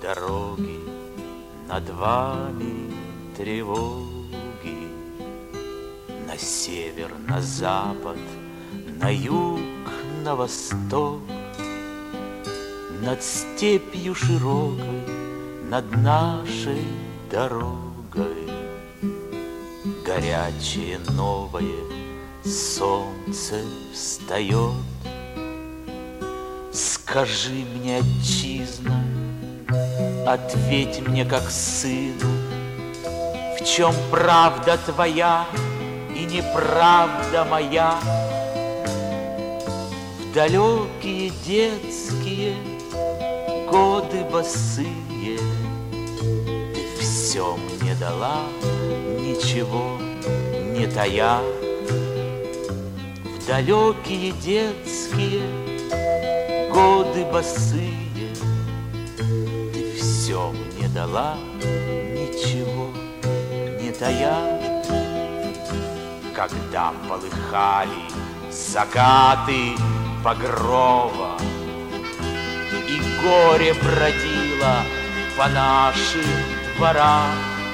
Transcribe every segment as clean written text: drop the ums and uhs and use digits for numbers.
дороги, над вами тревоги. На север, на запад, на юг, на восток, над степью широкой, над нашей дорогой. Горячее новое солнце встает. Скажи мне, отчизна, ответь мне, как сыну, в чем правда твоя и неправда моя? В далекие детские годы босые ты все мне дала, ничего не тая. В далекие детские годы босые ты все мне дала, ничего не тая. Когда полыхали закаты багрово и горе бродило по нашим дворам,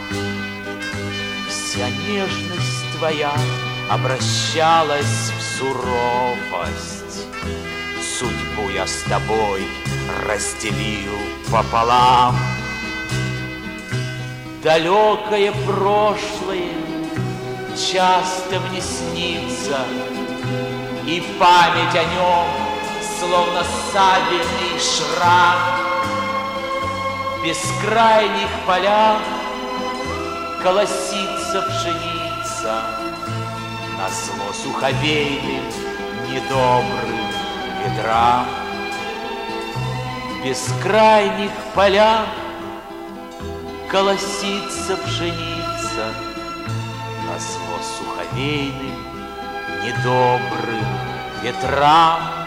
вся нежность твоя обращалась в суровость. Судьбу я с тобой разделил пополам. Далекое прошлое часто мне снится, и память о нем, словно сабельный шрам. В бескрайних полях колосится пшеница, назло суховейным недобрым ветрам. В бескрайних полях колосится пшеница, назло суховейным недобрым ветрам.